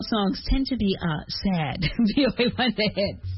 songs tend to be sad. VOA One The Hits.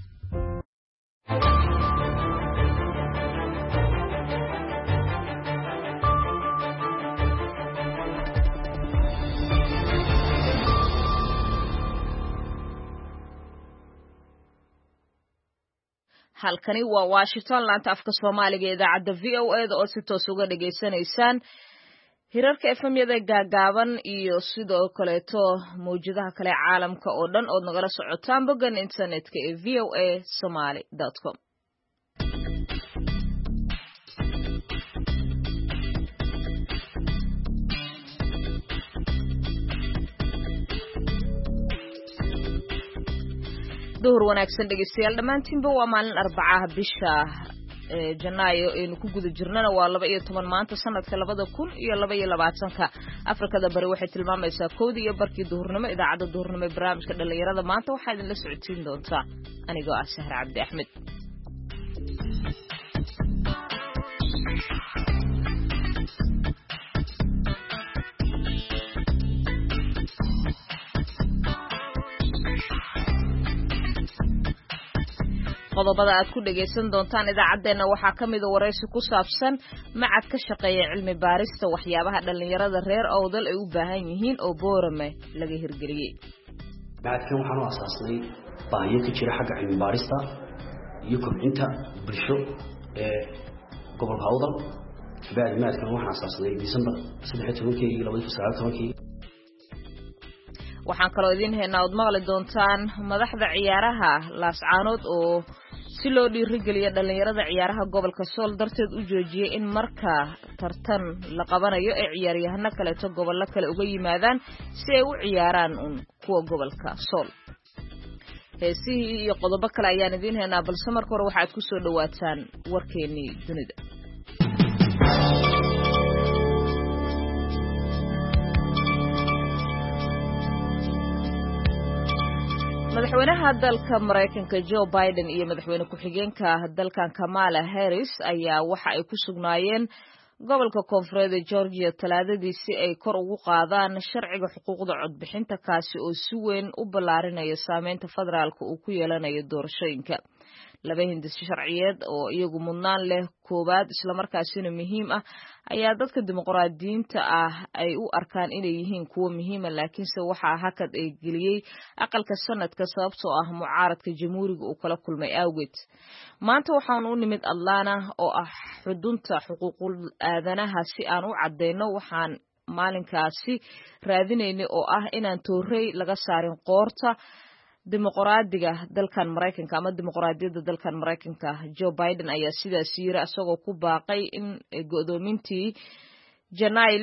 halkani waa Washington laanta afka Soomaaliga ee idaacadda VOA da oo si toos uga dhageysanaysaan hirarka FM-yada gaagaaban iyo sidoo kaleeto mawjadaha kale caalamka oo dhan oo nagala socotaan boggan internetka ee voasomali.com. duhur wanaagsan dhegeystayaal dhamaantiinba waa maalin Arbacaha bisha Janaayo ee ku guda jirnana waa 12 maanta sanadka 2022 Afrikada bari waxay tilmaamaysaa 1:00 duhurnimo idaacadda duhurnimo ee barnaamijka dhalinyarada maanta waxaa idin la socodsiin doontaa anigoo ah Sahra Cabdi Axmed. qodobada aad ku dhageysan doontaan idaacadeena waxaa kamid ah wareysi ku saabsan macad ka shaqeeya cilmi baarista waxyaabaha dhalinyarada reer Awdal ay u baahan yihiin oo Boorame laga hirgeliyay. macadkan waxaan u asaasnay baahiyo ka jira xagga cilmi baarista iyo kobcinta bulsho ee gobolka Awdal. macadkan waxaan asaasnay December 13 2019. waxaan kaloo idin haynaa od maqli doontaan madaxda ciyaaraha Laascaanood oo si loo dhiirigeliyo dhalinyarada ciyaaraha gobolka Sool darteed u joojiyay in marka tartan la qabanayo ee ciyaaryahano kale to gobolka kale uga yimaadaan si ay u ciyaaraan kuwa gobolka Sool. heesihii iyo qodobo kale ayaan idin haynaa balse marka hore waxaad ku soo dhawaataan warkeennii dunida. madaxweynaha dalka Mareykanka Joe Biden iyo madaxweyne ku-xigeenka dalkan Kamala Harris ayaa waxa ay ku sugnaayeen gobolka Koonfureed ee Georgia Talaadadii si ay kor ugu qaadaan sharciga xuquuqda codbixinta kaasi oo si weyn u ballaarinaya saameynta federaalka uu ku yeelanayo doorashooyinka. laba hindis sharciyeed oo iyagu mudnaan leh koobaad isla markaasina muhiim ah ayaa dadka dimuqraadiyiinta ah ay u arkaan inay yihiin kuwo muhiim ah laakiinse waxa hakad ay geliyay aqalka sanadka sababtoo ah mucaaradka jamhuuriga uu kala kulmay awgeed. maanta waxaan u nimid Atlanta oo ah xudunta xuquuqul aadanaha si aan u cadeyno waxaan maalinkaasi raadinaynay oo ah inaan toorey laga saarin qoorta dimuqraadiga dalkan Mareykanka ama dimuqraadiyadda dalkan Mareykanka. Joe Biden ayaa sidaas yiri asagoo ku baaqay in go'doomintii Janaayo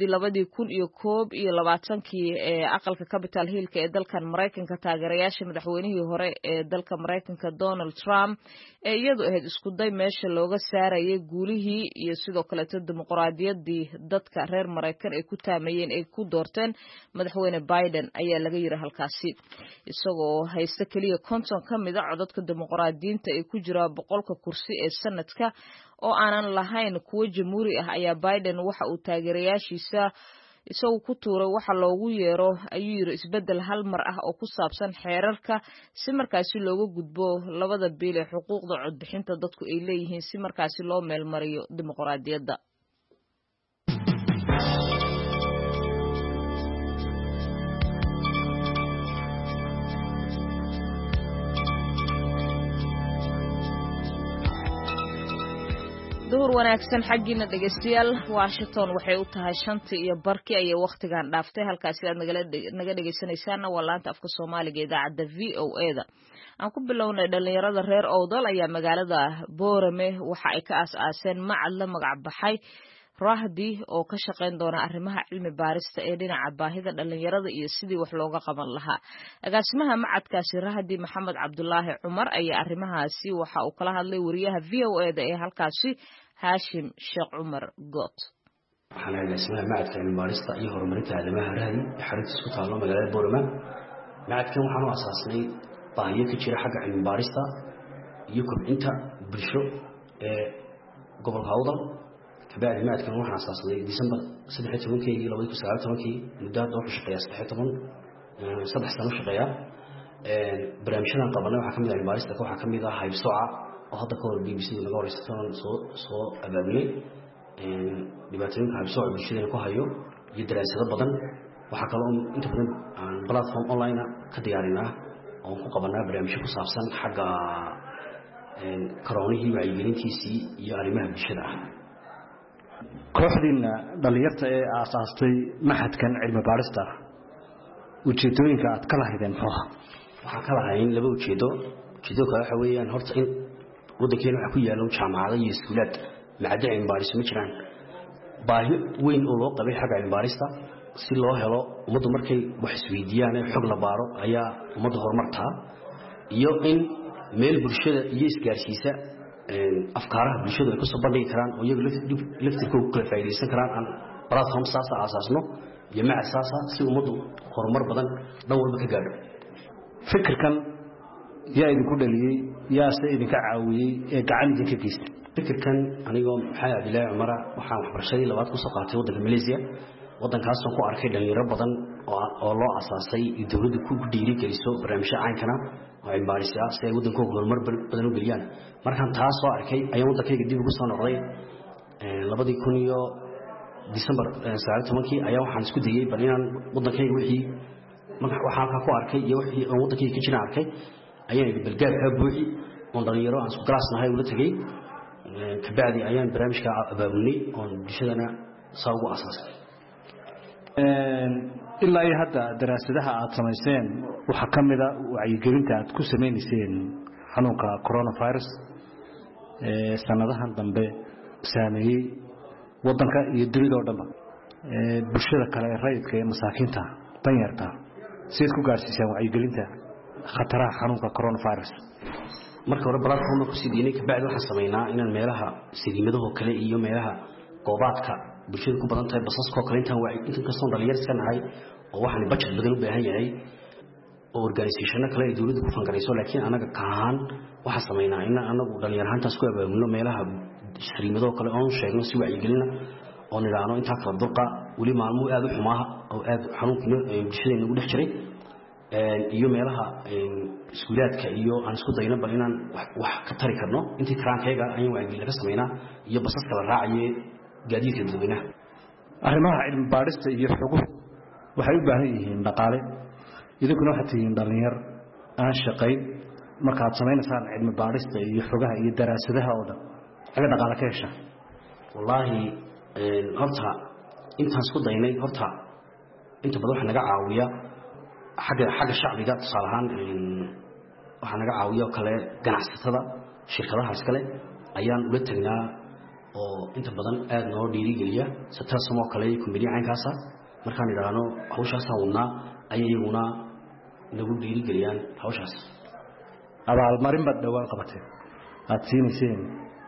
2021 ee aqalka Capitol Hill ee dalkan Mareykanka taageerayaasha madaxweynihii hore ee dalka Mareykanka Donald Trump ee iyadu ahayd isku day meesha looga saarayay guulihii iyo sidoo kale dimuqraadiyaddii dadka reer Mareykan ay ku taamayeen ay ku doorteen madaxweyne Biden ayaa laga yiri halkaasi isagoo haysta kaliya 50 kamid ah codadka dimuqraadiyiinta ay ku jira 100 kursi ee sanadka oo aanan lahayn kuwa jamhuuri ah ayaa Biden waxa uu taageerayaashiisa isagoo ku tuuray waxa loogu yeero ayuu yiri isbedel hal mar ah oo ku saabsan xeerarka si markaasi looga gudbo labada bil ee xuquuqda codbixinta dadku ay leeyihiin si markaasi loo meel mariyo dimuqraadiyadda. duhur wanaagsan xaggina dhageystayaal Washington waxay u tahay 5:00 ay waqtigan dhaaftay halkaasi aad naga dhageysanaysaan waa laanta afka Soomaaliga ee idaacadda VOA da. aan ku bilownay dhalinyarada reer Awdal ayaa magaalada Boorame waxa ay ka aas-aaseen macad la magac baxay Rahdi oo ka shaqeyn doona arrimaha cilmi baarista ee dhinaca baahida dhalinyarada iyo sidii wax looga qaban lahaa. agaasimaha macadkaasi Rahdi Maxamed Cabdullaahi Cumar ayaa arrimahaasi waxa uu kala hadlay wariyaha VOA da ee halkaasi Hashim Sheekh Cumar Goot. waxaan agaasimaha macadka cilmi baarista iyo horumarinta arrimaha Rahdi ee xaruntiisa ku taalo magaalada Boorame. macadkan waxaan u asaasnay baahiyo ka jira xagga cilmi baarista iyo kobcinta bulsho ee gobolka Awdal. macadkan waxaan asaasnay December 13 2019 muddo hadda wuxuu shaqeeyaa 13 saddex sano shaqeeya barnaamijyadan qabanay waxaa kamid ah cilmi-baarista waxaa kamid ah haybsooca oo hadda ka hor BBC naga horeysatan soo abaabulay dhibaatooyinka haybsooca bulshadana ku hayo iyo daraasado badan waxaa kaloo inta badan platform online ka diyaarinaa oo ku qabanaa barnaamijyo ku saabsan xagga karoonihii wacyigelintiisii iyo arrimaha bulshada ah. kooxdiina dhalinyarta ee aasaastay maxadkan cilmi baarista ujeedooyinka aad ka lahaydeen muxuu waxaan ka lahayn laba ujeedo kale waxa weeyaan horta in waddankeena waxa ku yaalo jaamacado iyo iskuulaad macadda cilmi baaris ma jiraan baahi weyn oo loo qabay xagga cilmi baarista si loo helo ummaddu markay wax isweydiiyaan ee xog la baaro ayaa ummadda horumartaa iyo in meel bulshada iyo isgaarsiisa afkaaraha bulshada ay ku soo bandhigi karaan oo iyagu laftirkooda kala faa'iidaysan karaan aan platform saasa aasaasno iyo macad saasa si ummaddu horumar badan dhan walba ka gaadho. fikirkan yaa idinku dhaliyey yaase idinka caawiyey ee gacan idinka geystay? fikirkan anigoo maxamed cabdilaahi cumara waxaan waxbarashadii labaad kusoo qaatay waddanka Malaysia waddankaasoo ku arkay dhalinyaro badan oo loo asaasay iyo dowladdu ku dhiirigeliso barnaamijyo caynkana oo cilmi baaris ah si ay waddankooda horumar badan u geliyaan. markaan taas soo arkay ayaan waddankayga dib ugu soo noqday 2010 December 19 ayaa waxaan isku dayay bal inaan waddankayga wixii waxaan halkaa ku arkay iyo wixii aan waddankayga ka jira arkay ayaan balgaabka buuxi oo dhalinyaro aan isku galaasnahay ula tagay kabacdi ayaan barnaamijka abaabulnay oo bulshadana saa ugu asaasay. ilaa iyo hadda daraasadaha aad samayseen waxaa ka mid ah wacyigelinta aad ku sameynayseen xanuunka coronavirus sanadahan dambe saameeyey waddanka iyo dunida oo dhanba bulshada kale ee rayidka ee masaakiinta danyarta sidaad ku gaarsiisaan wacyigelinta khataraha xanuunka coronavirus? marka hore platformka ku sidiinay kabacdi waxaan sameynaa inaan meelaha sidiimadaha kale iyo meelaha goobaadka bulshada ku badan tahay basaskoo kale intaan kastoo dhalinyar iska nahay oo waxaan budget badan u baahan yahay oo organisationno kale ay dawladdu ku fangarayso laakiin anaga kahaan waxaan sameynaa in anagu dhalinyar ahaantaas ku abaabulno meelaha sidiimadaha kale oon sheegno si wacyigelina oo nidhaahno intaa kala durqa weli maalmuhu aad u xumaa oo aad xanuunkii bulshada nagu dhex jiray iyo meelaha iskuulaadka iyo aan isku dayno bal inaan wax ka tari karno intii karaankayga ayaan wacyigelin ka sameynaa iyo basaska la raacaye gaadiidka dadweynaha. arrimaha cilmi baarista iyo xoguhu waxay u baahan yihiin dhaqaale idinkuna waxaad tihiin dhalinyar aan shaqayn markaad samaynaysaan cilmi baarista iyo xogaha iyo daraasadaha oo dhan xagga dhaqaale ka heshaa? wallaahi horta intaan isku daynay horta inta badan waxa naga caawiya xagga shacbiga tusaale ahaan waxaa naga caawiya kale ganacsatada shirkadaha iskale ayaan ula tagnaa oo inta badan aad noo dhiirigeliya sataasamoo kale kumbaniya caynkaasa markaan idhaahno hawshaasaan wadnaa ayay iyaguna nagu dhiirigeliyaan hawshaas. abaalmarin baad dhowaan qabateen aad siinayseen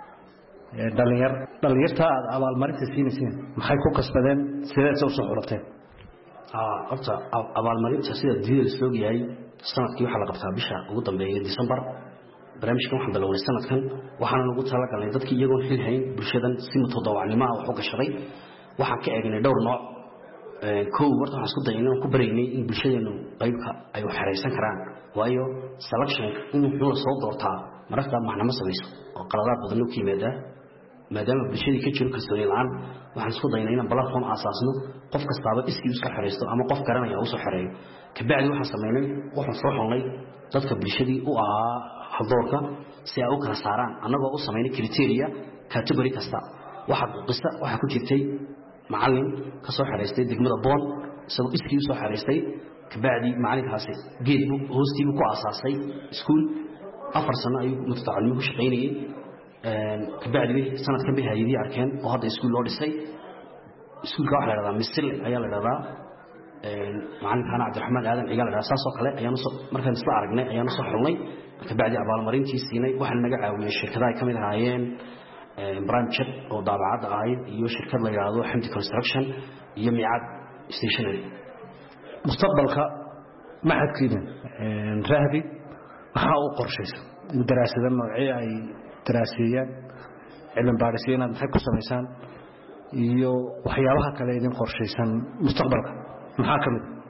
dhalinyarta aad abaalmarinta siinayseen maxay ku kasbadeen sideedse usoo xulateen? horta abaalmarinta sida dunida la isloog yahay sanadkii waxaa la qabtaa bisha ugu dambeeya December. barnaamijkan waxaan bilownay sanadkan waxaana lagu talagalnay dadkii iyagoon xil hayn bulshadan si mutadawacnimo ah wax u gashaday waxaan ka eegnay dhowr nooc. kow horta waxaan isku daynay inaan ku baraynay in bulshadeenu qaybka ay wax xeraysan karaan waayo selection in wuxuu soo doortaa mararka macnama samayso oo qaladaad badan u yimaada maadaama bulshadii ka jiro kalsooni la'aan waxaan isku daynay inaan platform aasaasno qof kastaaba iskii iska xeraysto ama qof garanaya uu soo xereeyo. kabacdi waxaan sameynay waxaan soo xulnay dadka bulshadii u ahaa haldoorka si ay u kala saaraan annagoo u sameynay criteria category kasta waxa ku jirtay macallin ka soo xereystay degmada Boon isagoo iskii soo xereystay kabacdi macallinkaasi geed hoostiibu ku aasaasay iskuul 4 sano ayuu mutadawacnimo ku shaqaynayay kabacdi sanadkan bay hay'adii arkeen oo hadda iskuul loo dhisay iskuulka waxa la yiraahdaa Misle ayaa la yiraahdaa macallinkan Cabdiraxmaan Aadan ciyaal la yiraahdaa saasoo kale ayaan markaan isla aragnay ayaan soo xulnay kabacdi abaalmarintii siinay waxaan naga caawiyay shirkadaha ay kamid ahaayeen branchad oo daabacad ahayd iyo shirkad la yiraahdo Xamdi Construction iyo Mi'ad Stationery. mustaqbalka maxadkiina raahdi waxa uu qorshaysan in daraasadaha noocee ay daraasiyaan cilmi baarisayna maxay ku sameeyaan iyo waxyaabaha kale idin qorshaysan mustaqbalka maxaa kamid?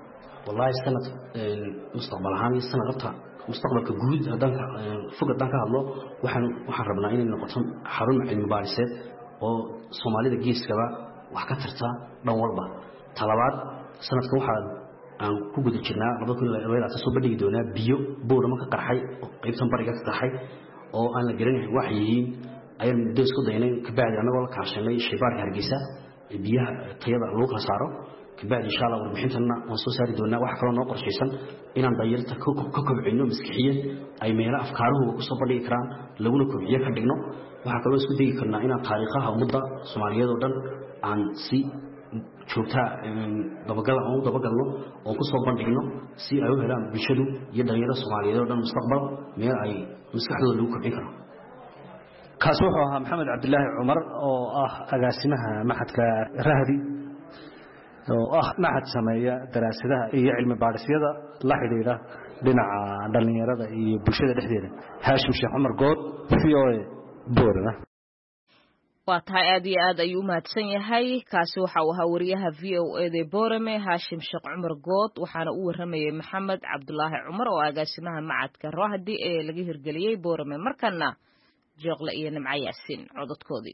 والله السنة مستقبل هاني السنة قبتها مستقبل كجود هدان فوق هدان كهالله وحربنا إن نقطهم حرم المبارسات وصومالي دقيس كبا وحكترتها دوربا طلبات سنة كم واحد عن كوجود الجنة ربنا كل الولايات تصوب بدي دونا بيو بورا ما كقرحي قيبتهم بريقة كقرحي أو أنا جريني وحيين أيام دوس كده يعني كبعد أنا والله كعشان لي شبار هرجيسة بيها طيبة لوكا صاروا كبعد إن شاء الله وربحتنا ونصوص هذه دونا وحكرنا نقر شيئا إن ضيرت كوكب عينه مسكحية أي ميلا أفكاره وصوب لي إكرام لو نكون يكاد دقنه وحكرنا سودي كنا إن تاريخها ومدة سومالية ودن عن سي شوكتا دبقل أو دبقله أو كسب بندقنه سي أيوه هلا بيشلو يدعيرا سومالية ودن مستقبل ميلا أي مسكحه لو كبر إكرام كاسوحها محمد عبد الله عمر أو أقاسمها معهد رهدي أو معهد سماية دراسة هي علم بارسية لا حديدة بين دلنيرة بشدة الحديدة هاشم شيخ عمر قط في بورنا واتها أدي يوم هتسني هاي كاسوحة وهوريها VOA دي بورمي هاشم شيخ عمر قط وحنا رمي محمد عبد الله عمر وأقاسمها معهد كرهدي لقيه رجليه بورمي مركنا جوغلا إيان معايا السن عضد كودي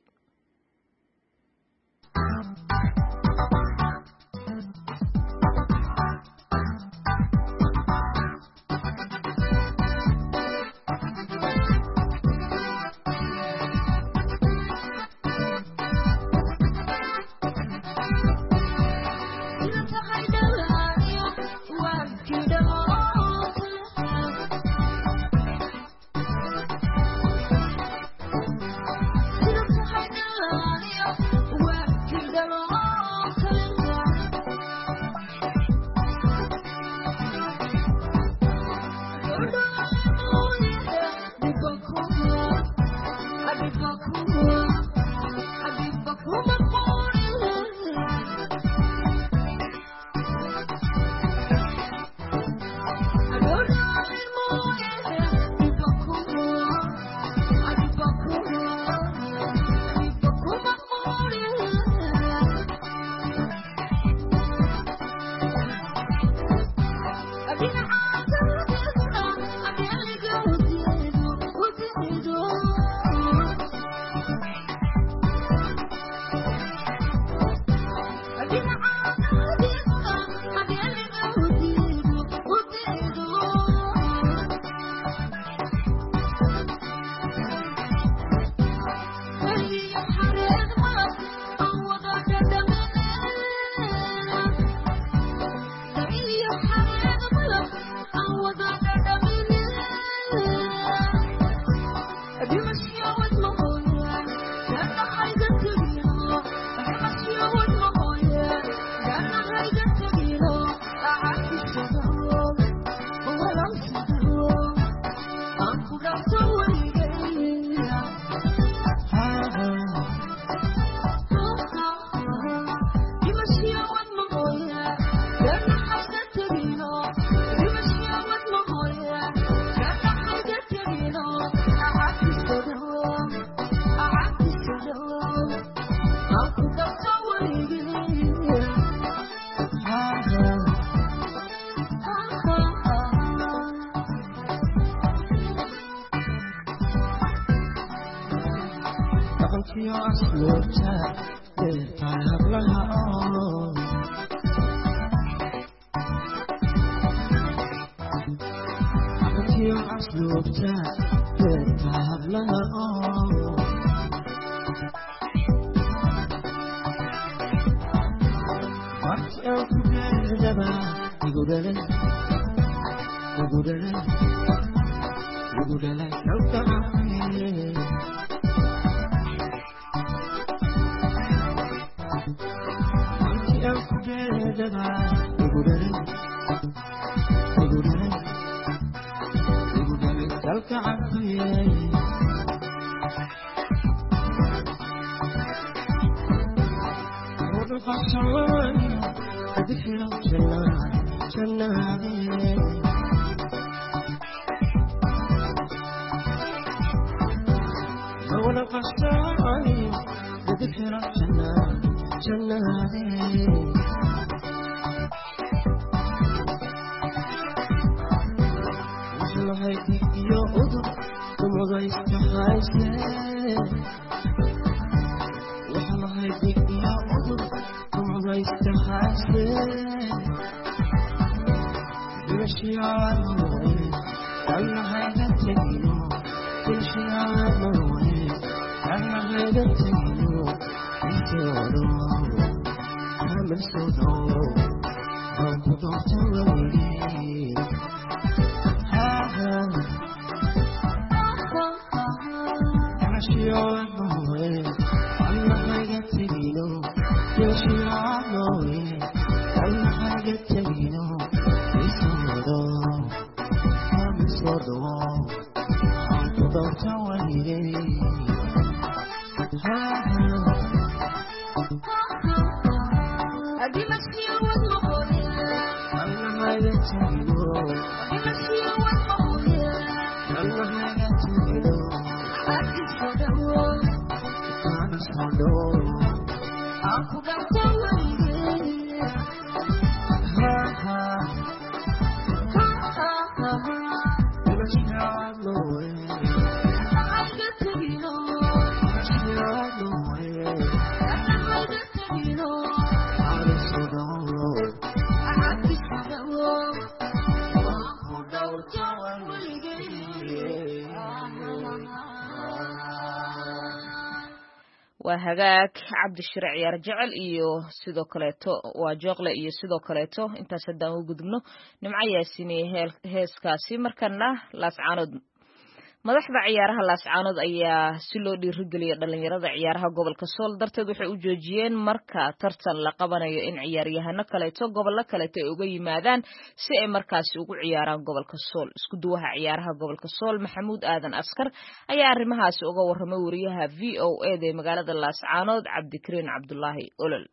waa hagaag cabdishire ciyaar jecel iyo sidoo kaleeto waa jooqle iyo sidoo kaleeto intaas haddaan u gudubno nimco yaasiiniyey heeskaasi markana laascaanood madaxda ciyaaraha laascaanood ayaa si loo dhiirigeliyay dhalinyarada ciyaaraha gobolka sool darteed waxay u joojiyeen marka tartan la qabanayo in ciyaaryahano kaleeto gobollo kaleeto ay uga yimaadaan si ay markaasi ugu ciyaaraan gobolka sool isku duwaha ciyaaraha gobolka sool maxamuud aadan askar ayaa arrimahaasi uga warramay wariyaha VOA ee magaalada laascaanood cabdikariin cabdulaahi olol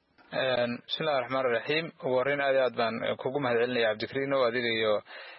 bismillahi raxmaani raxiim ugu horreyn aad baan kugu mahadcelinaya cabdikariin oo adiga iyo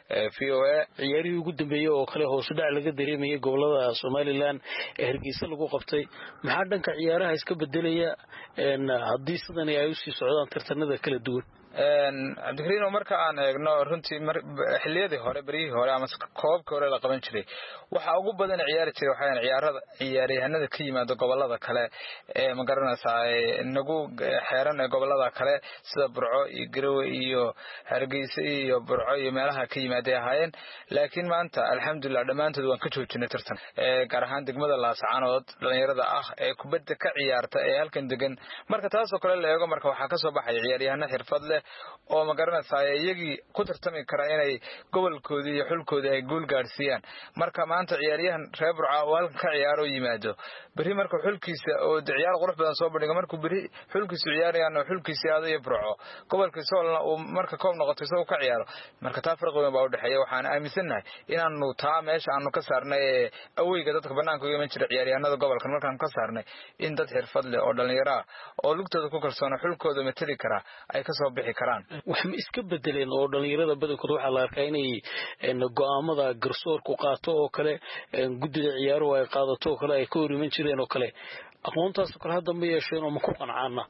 VOA ciyaarihii ugu dambeeyay oo kale hoos u dhac laga dareemayay gobolada Soomaaliland ee Hargeysa lagu qabtay maxaa dhanka ciyaaraha iska bedelaya haddii sidan ay u sii socdaan tartanada kala duwan cabdikariin marka aan eegno runtii xilliyadii hore barihii hore ama koobkii hore la qaban jiray waxa ugu badan ciyaari jiray waxaan ciyaaryahanada ka yimaada gobolada kale ee ma garanaysaa nagu xeeran ee gobolada kale sida Burco iyo Garowe iyo Hargeysa iyo Burco iyo meelaha ka yimaada ahaayeen laakiin maanta alxamdulillah dhamaantood waan ka joojinay tartan gaar ahaan degmada Laascaanood dhalinyarada ah ee kubadda ka ciyaarta ee halkan degan marka taas oo kale la eego marka waxa ka soo baxay ciyaaryahano xirfad leh oo ma garanaysaa iyagii ku tartami kara inay gobolkoodii iyo xulkoodii ay guul gaarsiiyaan marka maanta ciyaaryahan reer Burco oo halkan ka ciyaaro yimaado bari marka xulkiisa oo ciyaar qurux badan soo bandhiga markuu bari xulkiisa ciyaarayaan xulkiisa aad iyo Burco gobolka Soolna oo marka koob noqotay soo ka ciyaaro marka taa farqi weyn baa u dhaxeeya waxaan aaminsanahay inaanu taa meesha aanu ka saarnay aweyga dadka banaanka uga iman jira ciyaaryahanada gobolka markaan ka saarnay in dad xirfad leh oo dhalinyaro ah oo lugtooda ku kalsoon xulkooda matali kara ay ka soo bixi karaan wax ma iska bedeleen oo dhalinyarada badankood waxa la arkaa inay go'aamada garsoorku qaato oo kale guddiga ciyaaruhu ay qaadato oo kale ay ka hor iman jireen oo kale aqoontaas kale hadda ma yeesheen oo ma ku qancaana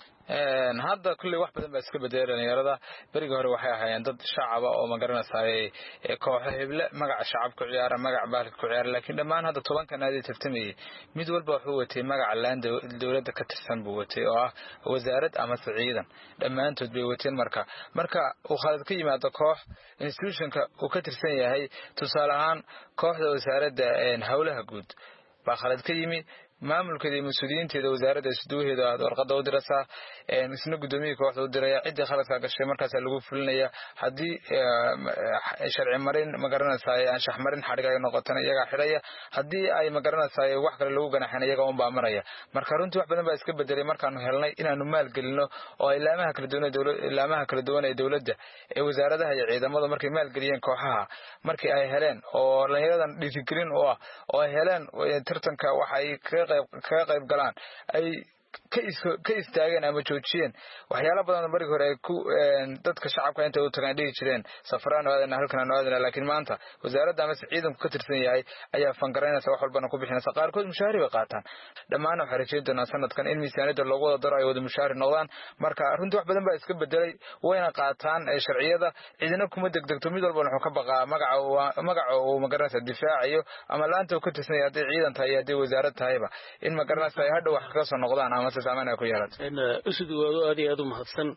hadda kulli wax badan baa iska bedelay dhalinyarada berigii hore waxay ahaayeen dad shacaba oo ma garanaysaa kooxo heble magaca shacabka ciyaara magaca baalka ku ciyaara laakiin dhammaan hadda 10 naadi tartamayay mid walba wuxuu watay magaca laan dawladda ka tirsan buu watay oo ah wasaarad ama ciidan dhammaantood bay wateen marka uu khalad ka yimaado koox institutionka uu ka tirsan yahay tusaale ahaan kooxda wasaaradda hawlaha guud baa khalad ka yimi maamulkeeda mas'uuliyiinteeda wasaaradda isduuheeda warqada u diraysa isna gudoomiyaha kooxda u diraya cidii khaladka gashay markaas lagu fulinaya hadii sharci marin ma garanaysaa anshax marin xariga ay noqotana iyaga xiraya hadii ay ma garanaysaa wax kale lagu ganaxan iyaga oo baamaraya marka runtii wax badan baa iska bedelay markaan helnay inaanu maal gelino oo ilaamaha kala duwan ee dawladda ee wasaaradaha iyo ciidamada markay maal geliyeen kooxaha markii ay heleen oo dhalinyaradan dhiirigelin oo ay heleen tartanka waxay ka qayb galaan ay ka istaageen ama joojiyeen waxyaalo badan markii hore ay ku dadka shacabka inta u tagaan dhigi jireen safaraan aadana halkan aadana laakiin maanta wasaaradda ama ciidanku ka tirsan yahay ayaa fangareynaysa wax walbana ku bixinaysa qaarkood mushaari bay qaataan dhammaan waxa rajeedana sanadkan in miisaaniyada loogu wada daro ay wada mushaari noqdaan marka runtii wax badan baa iska bedelay wayna qaataan sharciyada ciidana kuma degdegto mid walba wuxuu ka baqaa magaca uu magaranaysa difaacayo ama laanta uu ka tirsan yahay hadii ciidan tahay hadii wasaarad tahayba in magaranaysa ay hadhow wax kaga soo noqdaan ama si saameyn ay ku yeelato usud waado aad u mahadsan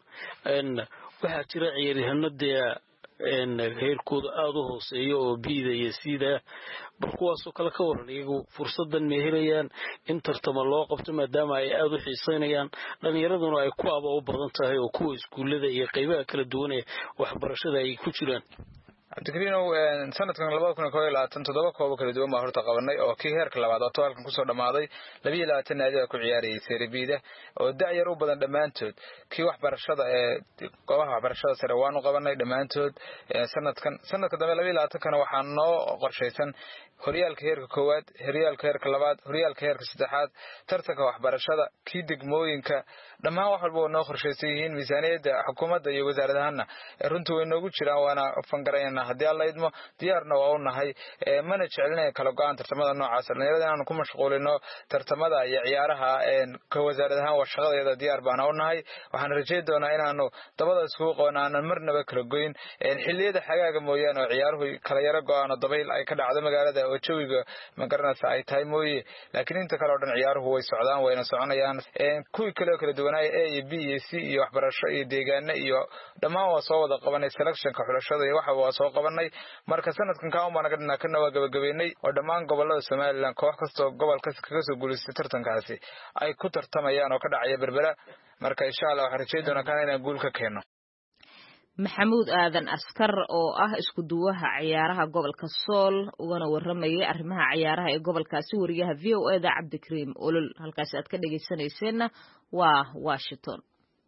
waxa jira ciyaaryahanada heerkooda aad u hooseeyo oo biida iyo sida bal kuwaasoo kale ka waran iyagu fursadan ma helayaan in tartama loo qabto maadaama ay aad u xiisaynayaan dhalinyaraduna ay ku aba u badan tahay oo kuwa iskuullada iyo qaybaha kala duwan ee waxbarashada ay ku jiraan cabdikariinow sanadkan 2022 koob kala duwan baa horta qabanay oo kii heerka labaad oo halkan kusoo dhamaaday 22 naadi ku ciyaarayay Serbida oo da'yar u badan dhamaantood kii waxbarashada goobaha waxbarashada sare waan u qabanay dhamaantood sanadka dambe 22 kana waxaan noo qorshaysan horyaalka heerka koowaad horyaalka heerka labaad horyaalka heerka saddexaad tartanka waxbarashada kii degmooyinka dhammaan wax walba oo noo qorshaysan yihiin miisaaniyada xukuumadda iyo wasaaradahana runtii way noogu jiraan waana fangareynaa haddii alla idmo diyaarna waa u nahay mana jecelnahay kala go'aan tartamada noocaas dhalinyarada inaanu ku mashquulino tartamada iyo ciyaaraha ka wasaaradahan waa shaqadeeda diyaar baana u nahay waxaan rajeyn doonaa inaanu dabada isku qoonaan marnaba kala goyn xilliyada xagaaga mooyaan oo ciyaaruhu kala yara go'aan dabayl ay ka dhacdo magaalada oo jawiga magaranaysa ay tahay mooye laakiin inta kale oo dhan ciyaaruhu way socdaan wayna soconayaan kuwii kala duwanaay A iyo B iyo C iyo waxbarasho iyo deegaano iyo dhammaan waa soo wada qabanay selectionka xulashada iyo waxa waa soo qabanay marka sanadkan ka uma naga dhina kana waa gabagabeynay oo dhammaan gobolada Soomaaliland koox kasta gobol kasta kaga soo guuleystay tartankaasi ay ku tartamayaan oo ka dhacaya Berbera marka insha Allah waxaan rajeyn doonaa kana inaan guul ka keeno maxamuud aadan askar oo ah isku duwaha ciyaaraha gobolka Sool ugana waramayay arrimaha ciyaaraha ee gobolkaasi wariyaha VOA da Cabdikariim Olol halkaas aad ka dhageysanayseena waa Washington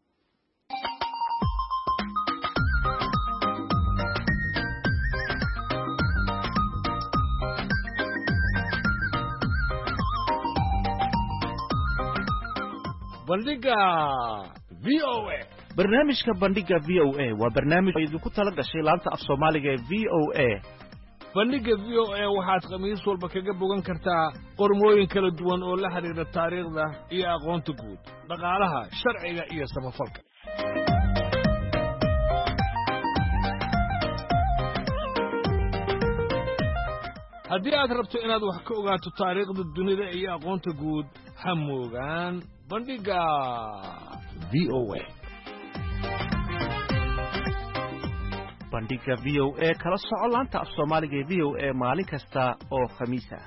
bandhiga VOA barnaamijka bandhiga VOA waa barnaamij idinku tala gashay laanta af Soomaaliga ee VOA bandhiga VOA waxaad khamiis walba kaga bogan kartaa qormooyin kala duwan oo la xiriira taariikhda iyo aqoonta guud dhaqaalaha sharciga iyo samafalka haddii aad rabto inaad wax ka ogaato taariikhda dunida iyo aqoonta guud ha moogaan bandhiga VOA bandhiga VOA kala soco laanta af Soomaaliga ee VOA maalin kasta oo khamiis ah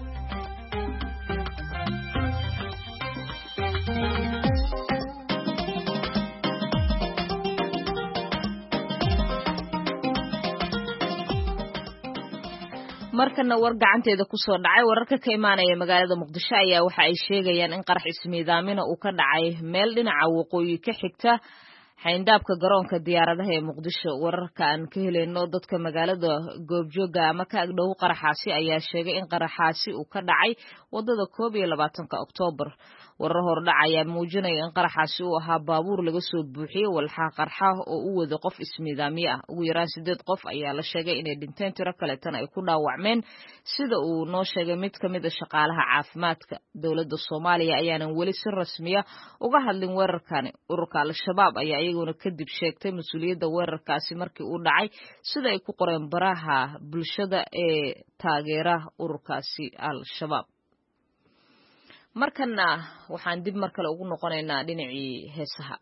markana war gacanteeda ku soo dhacay wararka ka imaanaya magaalada Muqdisho ayaa waxa ay sheegayaan in qarax ismiidaamina uu ka dhacay meel dhinaca waqooyi ka xigta xayndaabka garoonka diyaaradaha ee Muqdisho wararka aan ka helayno dadka magaalada goobjooga ama ka agdhow qaraxaasi ayaa sheegay in qaraxaasi uu ka dhacay wadada 21 Oktoobar warar hordhac ayaa muujinaya in qaraxaasi uu ahaa baabuur laga soo buuxiyay walxaa qarxa oo u wada qof ismiidaamiye ah ugu yaraan 8 qof ayaa la sheegay inay dhinteen tiro kale tan ay ku dhaawacmeen sida uu noo sheegay mid ka mid ah shaqaalaha caafimaadka dawladda Soomaaliya ayaanan weli si rasmi ah uga hadlin weerarkani ururka al-shabaab ayaa iyaguna kadib sheegtay mas'uuliyadda weerarkaasi markii uu dhacay sida ay ku qoreen baraha bulshada ee taageera ururkaasi al-shabaab markana waxaan dib mar kale ugu noqonaynaa dhinacii heesaha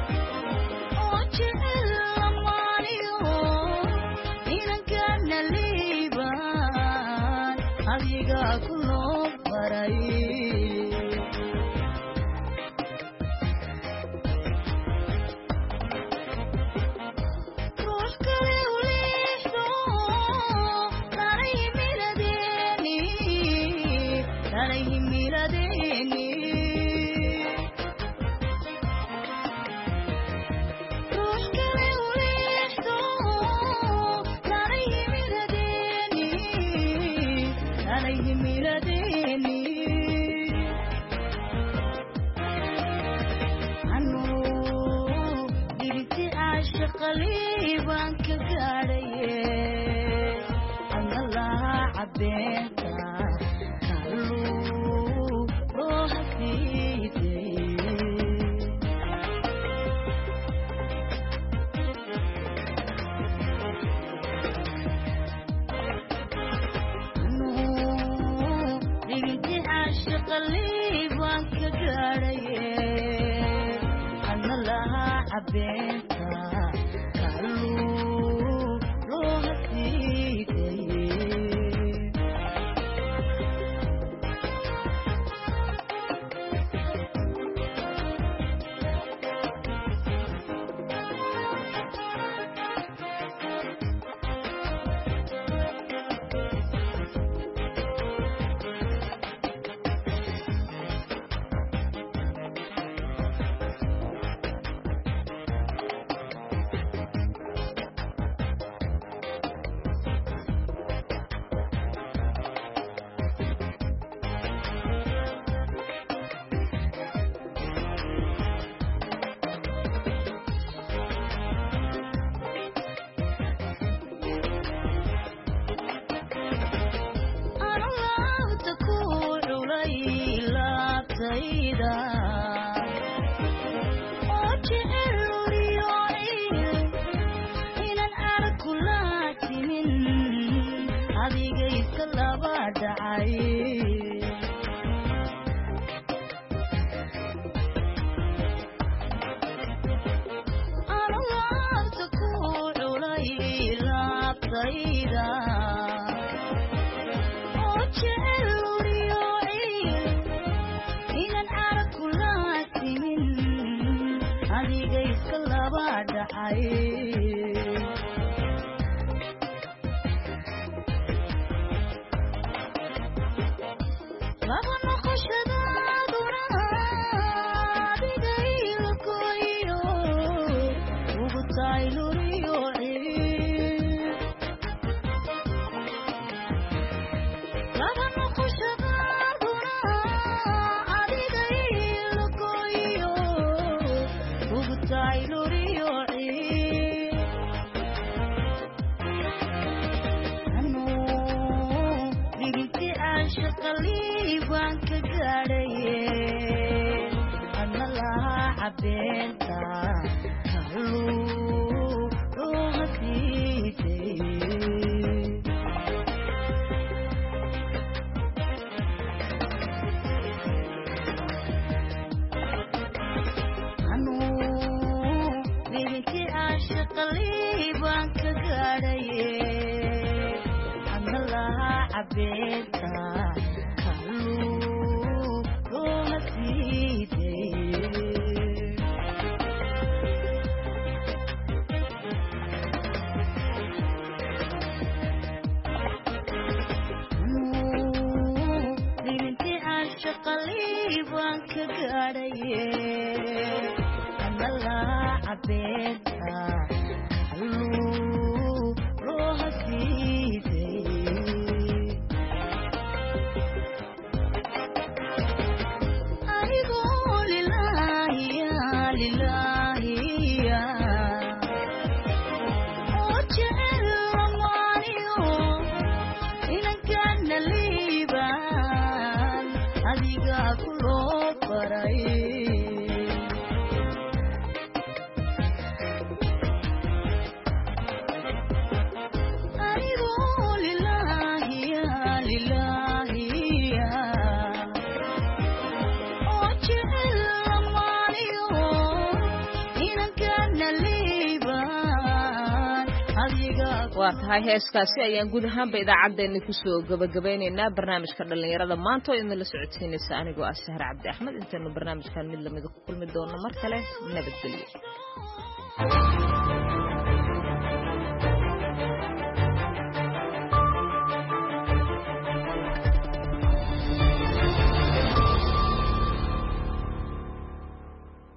Nali waa tahay heeskaasi ayaan guud ahaanba idaacaddeenni kusoo gabagabeynaynaa barnaamijka dhallinyarada maanta oo idinla socodsiinaysa anigoo ah Sahar Cabdi Axmed intaynu barnaamijkan mid lamida ku kulmi doono mar kale nabadgelyo